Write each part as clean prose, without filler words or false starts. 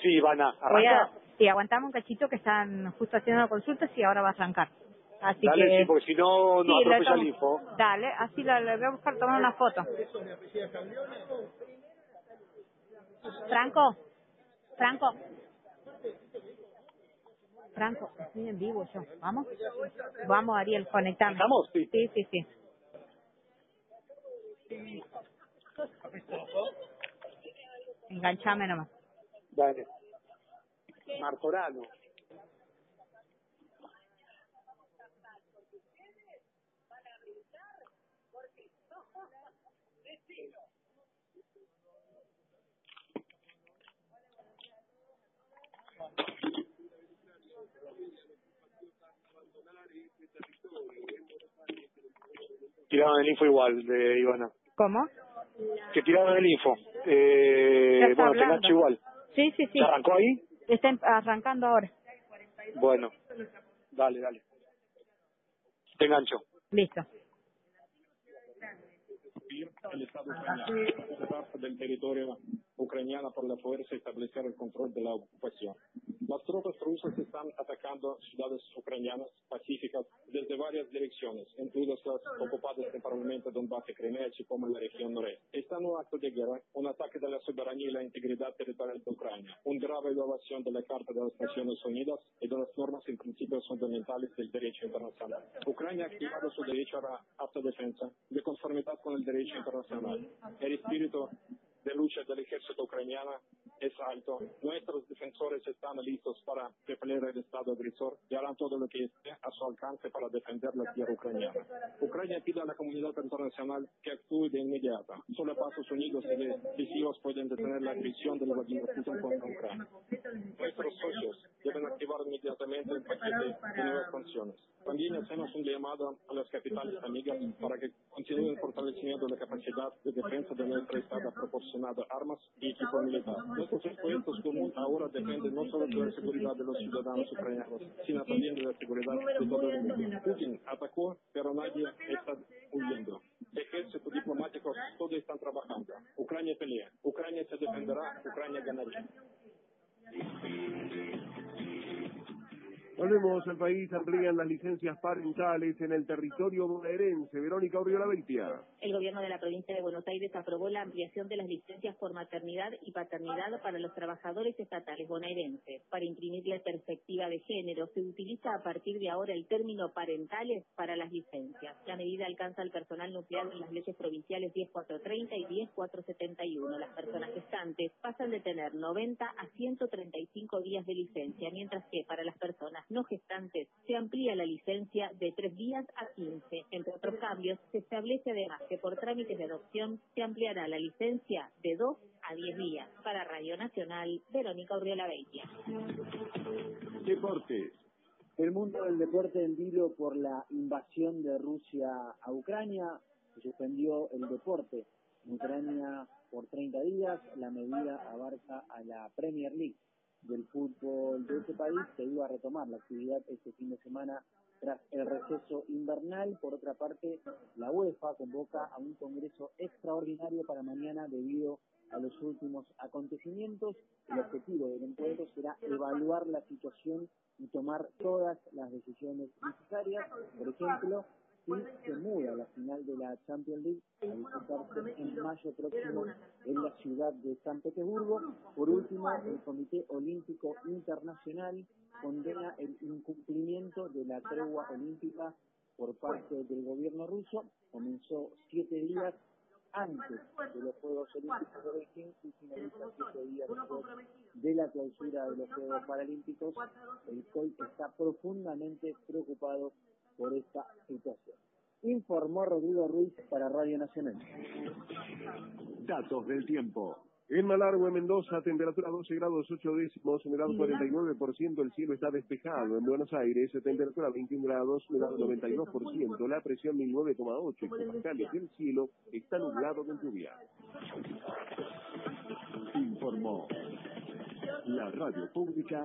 Sí, Ivana, Voy a... ¿arranca? Sí, aguantamos un cachito que están justo haciendo consultas y ahora va a arrancar. Así Dale, que... sí, porque si no, nos Sí, le atropella el tomo. info. Dale, así le voy a buscar tomar una foto. Franco, Franco, Franco, estoy en vivo yo. ¿Vamos? Vamos, Ariel, conectame. ¿Estamos? Sí. Sí, sí, sí. Enganchame nomás. Dale. Martorano. Tiraron el info igual de Ivana. ¿Cómo? Que tiraron el info. Ya está Bueno, te hablando. engancho igual. Sí, sí, sí. ¿Se arrancó ahí? Está arrancando ahora. Bueno, dale. Te engancho. Listo. El Estado ucraniano, una parte del territorio ucraniano por la fuerza y establecer el control de la ocupación. Las tropas rusas están atacando ciudades ucranianas pacíficas desde varias direcciones, incluidas las ocupadas temporalmente Donbass y Crimea, así como en la región noreste. Está en un acto de guerra, un ataque de la soberanía y la integridad territorial de Ucrania, una grave violación de la Carta de las Naciones Unidas y de las normas y principios fundamentales del derecho internacional. Ucrania ha activado su derecho a la autodefensa de conformidad con el derecho internacional. El espíritu de lucha del ejército ucraniano es alto. Nuestros defensores están listos para repeler el Estado agresor y harán todo lo que esté a su alcance para defender la tierra ucraniana. Ucrania pide a la comunidad internacional que actúe de inmediato. Solo pasos unidos y decisivos pueden detener la agresión de Vladimir Putin contra Ucrania. Nuestros socios deben activar inmediatamente el paquete de nuevas sanciones. También hacemos un llamado a las capitales amigas para que continúen fortaleciendo la capacidad de defensa de nuestro Estado proporcionando armas y equipo militar. Nuestros esfuerzos comunes ahora dependen no solo de la seguridad de los ciudadanos ucranianos, sino también de la seguridad de todo el mundo. Putin atacó, pero nadie está huyendo. Ejército diplomático, todos están trabajando. Ucrania pelea, Ucrania se defenderá, Ucrania ganará. Volvemos al país, amplían las licencias parentales en el territorio bonaerense. Verónica Orriola Beitia. El gobierno de la provincia de Buenos Aires aprobó la ampliación de las licencias por maternidad y paternidad para los trabajadores estatales bonaerenses. Para imprimirle perspectiva de género, se utiliza a partir de ahora el término parentales para las licencias. La medida alcanza al personal nuclear en las leyes provinciales 10430 y 10471. Las personas gestantes pasan de tener 90 a 135 días de licencia, mientras que para las personas no gestantes se amplía la licencia de 3 días a 15. Entre otros cambios, se establece además que por trámites de adopción se ampliará la licencia de 2 a 10 días. Para Radio Nacional, Verónica Urriola Beitia. Deportes. El mundo del deporte en vilo por la invasión de Rusia a Ucrania. Se suspendió el deporte en Ucrania por 30 días. La medida abarca a la Premier League del fútbol de ese país, que iba a retomar la actividad este fin de semana tras el receso invernal. Por otra parte, la UEFA convoca a un congreso extraordinario para mañana debido a los últimos acontecimientos. El objetivo del encuentro será evaluar la situación y tomar todas las decisiones necesarias. Por ejemplo, si se muda la final de la Champions League a disputarse en mayo próximo en la ciudad de San Petersburgo. Por último, el Comité Olímpico Internacional condena el incumplimiento de la tregua olímpica por parte del gobierno ruso. Comenzó 7 días antes de los Juegos Olímpicos de Beijing y finaliza 7 días después de la clausura de los Juegos Paralímpicos. El COI está profundamente preocupado por esta situación. Informó Rodrigo Ruiz para Radio Nacional. Datos del tiempo. En Malargüe, Mendoza, temperatura 12 grados 8 décimos, humedad 49%, el cielo está despejado. En Buenos Aires, temperatura 21 grados, humedad 92%, la presión 1009,8 hectopascales, el cielo está nublado con lluvia. Informó la radio pública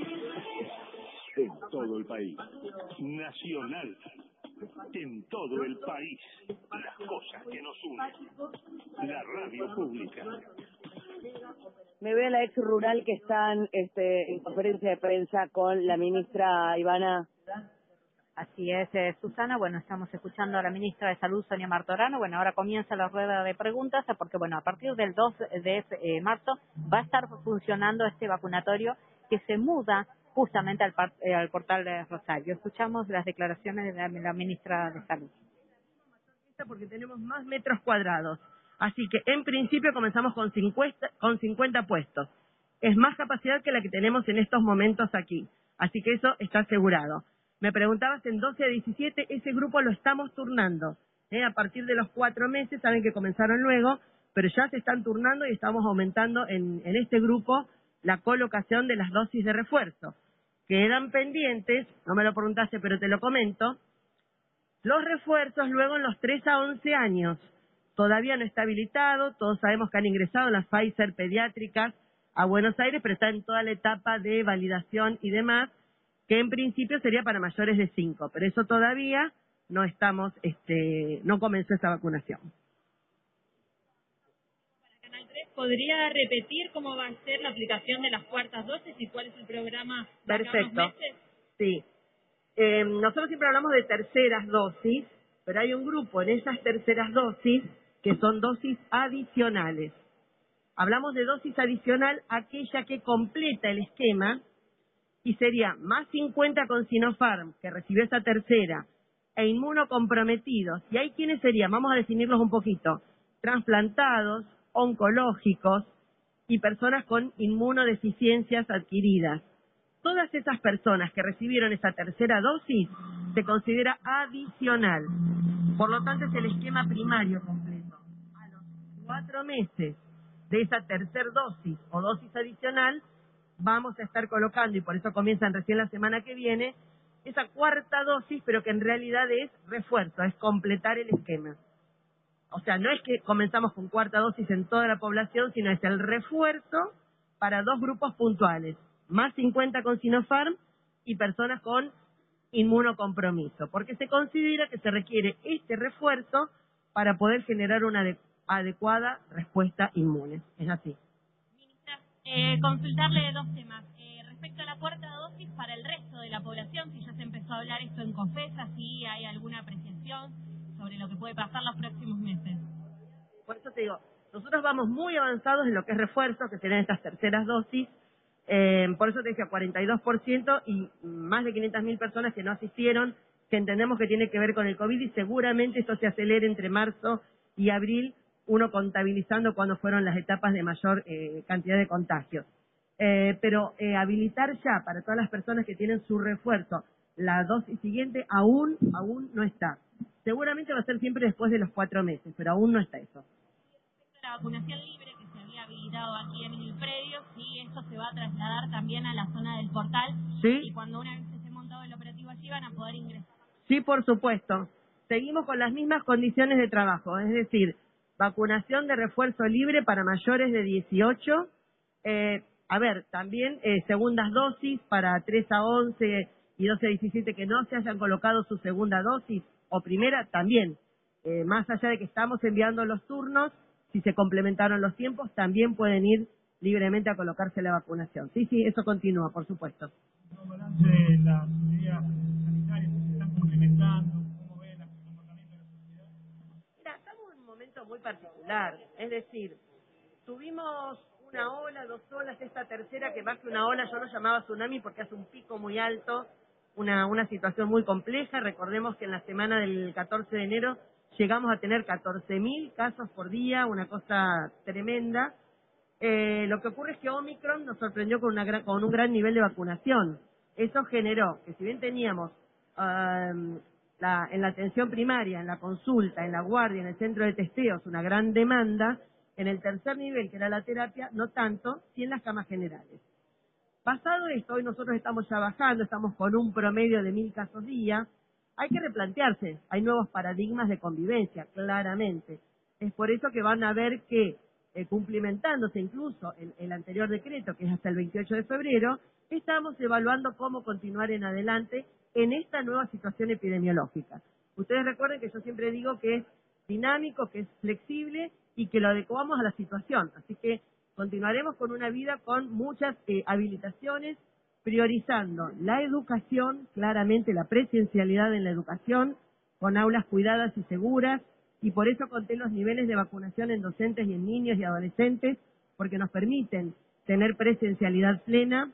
en todo el país. Nacional, en todo el país, las cosas que nos unen. La radio pública. Me ve la ex rural que están en conferencia de prensa con la ministra Ivana. Así es, Susana. Bueno, estamos escuchando a la ministra de Salud, Sonia Martorano. Bueno, ahora comienza la rueda de preguntas porque, bueno, a partir del 2 de marzo va a estar funcionando este vacunatorio que se muda justamente al portal de Rosario. Escuchamos las declaraciones de la ministra de Salud. Porque tenemos más metros cuadrados. Así que, en principio, comenzamos con 50 puestos. Es más capacidad que la que tenemos en estos momentos aquí. Así que eso está asegurado. Me preguntabas en 12 a 17, ese grupo lo estamos turnando. A partir de los 4 meses, saben que comenzaron luego, pero ya se están turnando y estamos aumentando en este grupo la colocación de las dosis de refuerzo. Quedan pendientes, no me lo preguntaste, pero te lo comento, los refuerzos luego en los 3 a 11 años. Todavía no está habilitado, todos sabemos que han ingresado las Pfizer pediátricas a Buenos Aires, pero está en toda la etapa de validación y demás, que en principio sería para mayores de 5, pero eso todavía no estamos, no comenzó esa vacunación. Para Canal 3, ¿podría repetir cómo va a ser la aplicación de las cuartas dosis y cuál es el programa de acá a unos meses? Sí. Nosotros siempre hablamos de terceras dosis, pero hay un grupo en esas terceras dosis que son dosis adicionales. Hablamos de dosis adicional aquella que completa el esquema y sería más 50 con Sinopharm, que recibió esa tercera, e inmunocomprometidos. Y ahí, ¿quiénes serían? Vamos a definirlos un poquito. Trasplantados, oncológicos y personas con inmunodeficiencias adquiridas. Todas esas personas que recibieron esa tercera dosis se considera adicional. Por lo tanto, es el esquema primario completo. A los 4 meses de esa tercera dosis o dosis adicional, vamos a estar colocando, y por eso comienzan recién la semana que viene, esa cuarta dosis, pero que en realidad es refuerzo, es completar el esquema. O sea, no es que comenzamos con cuarta dosis en toda la población, sino es el refuerzo para 2 grupos puntuales, más 50 con Sinopharm y personas con inmunocompromiso, porque se considera que se requiere este refuerzo para poder generar una adecuada respuesta inmune. Es así. Consultarle 2 temas. Respecto a la cuarta dosis para el resto de la población, si ya se empezó a hablar esto en COFESA, si hay alguna apreciación sobre lo que puede pasar los próximos meses. Por eso te digo, nosotros vamos muy avanzados en lo que es refuerzo, que serán estas terceras dosis. Por eso te dije 42% y más de 500.000 personas que no asistieron, que entendemos que tiene que ver con el COVID y seguramente esto se acelere entre marzo y abril, uno contabilizando cuándo fueron las etapas de mayor cantidad de contagios. Pero habilitar ya para todas las personas que tienen su refuerzo la dosis siguiente aún no está. Seguramente va a ser siempre después de los 4 meses, pero aún no está eso. La vacunación libre que se había habilitado aquí en el predio, sí, esto se va a trasladar también a la zona del portal. Sí. Y cuando una vez se esté montado el operativo allí van a poder ingresar. Sí, por supuesto. Seguimos con las mismas condiciones de trabajo, es decir, vacunación de refuerzo libre para mayores de 18. También segundas dosis para 3 a 11 y 12 a 17 que no se hayan colocado su segunda dosis o primera también. Más allá de que estamos enviando los turnos, si se complementaron los tiempos, también pueden ir libremente a colocarse la vacunación. Sí, eso continúa, por supuesto. ¿Cómo balance la seguridad sanitaria? ¿Se están complementando? ¿Cómo ve el comportamiento de la sociedad? Mira, estamos en un momento muy particular. Es decir, tuvimos una ola, 2 olas, esta tercera que más que una ola yo lo llamaba tsunami porque hace un pico muy alto, una situación muy compleja. Recordemos que en la semana del 14 de enero llegamos a tener 14.000 casos por día, una cosa tremenda. Lo que ocurre es que Omicron nos sorprendió con un gran nivel de vacunación. Eso generó que si bien teníamos en la atención primaria, en la consulta, en la guardia, en el centro de testeos, una gran demanda, en el tercer nivel, que era la terapia, no tanto, sí en las camas generales. Pasado esto, hoy nosotros estamos ya bajando, estamos con un promedio de 1.000 casos día. Hay que replantearse, hay nuevos paradigmas de convivencia, claramente. Es por eso que van a ver que, cumplimentándose incluso el anterior decreto, que es hasta el 28 de febrero, estamos evaluando cómo continuar en adelante en esta nueva situación epidemiológica. Ustedes recuerden que yo siempre digo que es dinámico, que es flexible y que lo adecuamos a la situación. Así que Continuaremos con una vida con muchas habilitaciones, priorizando la educación, claramente la presencialidad en la educación, con aulas cuidadas y seguras, y por eso conté los niveles de vacunación en docentes y en niños y adolescentes, porque nos permiten tener presencialidad plena,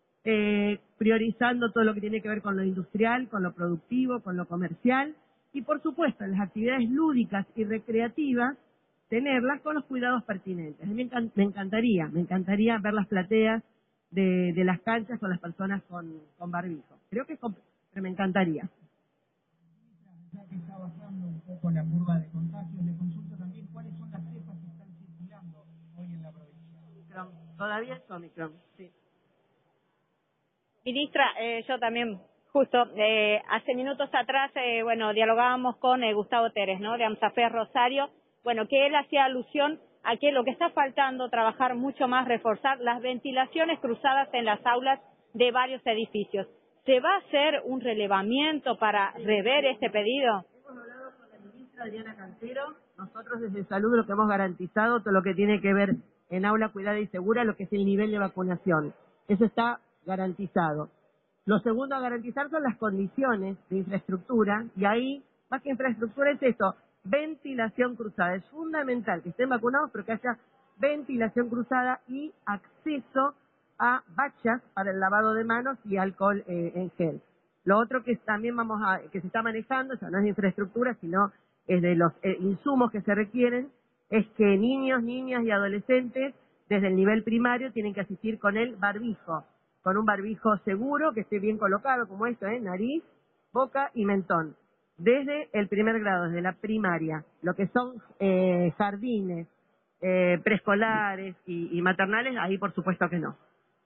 priorizando todo lo que tiene que ver con lo industrial, con lo productivo, con lo comercial, y por supuesto en las actividades lúdicas y recreativas, tenerlas con los cuidados pertinentes. A mí me encantaría ver las plateas de las canchas con las personas con barbijo. Creo que pero me encantaría. Ya que está bajando un poco la curva de contagios, le consulto también cuáles son las cepas que están circulando hoy en la provincia. Todavía es Omicron, sí. Ministra, yo también, justo, hace minutos atrás, dialogábamos con Gustavo Teres, ¿no?, de AMSAFES Rosario, que él hacía alusión a que lo que está faltando, trabajar mucho más, reforzar las ventilaciones cruzadas en las aulas de varios edificios. ¿Se va a hacer un relevamiento para rever este pedido? Hemos hablado con la ministra Adriana Cantero. Nosotros desde Salud lo que hemos garantizado, todo lo que tiene que ver en aula cuidada y segura, lo que es el nivel de vacunación. Eso está garantizado. Lo segundo a garantizar son las condiciones de infraestructura, y ahí, más que infraestructura, es esto, ventilación cruzada. Es fundamental que estén vacunados, pero que haya ventilación cruzada y acceso a bachas para el lavado de manos y alcohol en gel. Lo otro que también que se está manejando, ya no es de infraestructura, sino es de los insumos que se requieren, es que niños, niñas y adolescentes desde el nivel primario tienen que asistir con el barbijo, con un barbijo seguro, que esté bien colocado, como esto, nariz, boca y mentón. Desde el primer grado, desde la primaria, lo que son jardines, preescolares y maternales, ahí por supuesto que no.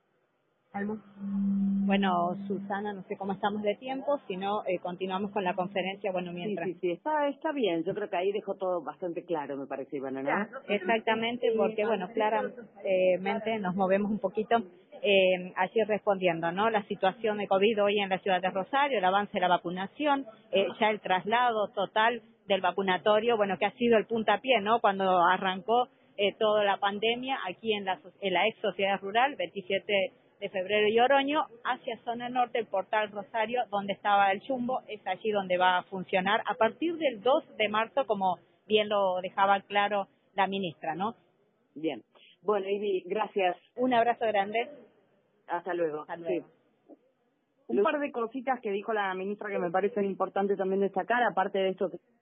¿Algo? Bueno, Susana, no sé cómo estamos de tiempo, si no, continuamos con la conferencia, mientras. Sí, está bien, yo creo que ahí dejó todo bastante claro, me parece, Ivana, ¿no? Exactamente, porque, claramente nos movemos un poquito allí respondiendo, ¿no? La situación de COVID hoy en la ciudad de Rosario, el avance de la vacunación, ya el traslado total del vacunatorio, que ha sido el puntapié, ¿no?, cuando arrancó toda la pandemia aquí en la ex sociedad rural, 27 de febrero y Oroño, hacia zona norte, el portal Rosario, donde estaba el Chumbo, es allí donde va a funcionar a partir del 2 de marzo, como bien lo dejaba claro la ministra, ¿no? Bien. Bueno, Ivy, gracias. Un abrazo grande. Hasta luego. Hasta luego. Sí. Un par de cositas que dijo la ministra que me parecen importantes también destacar, aparte de esto que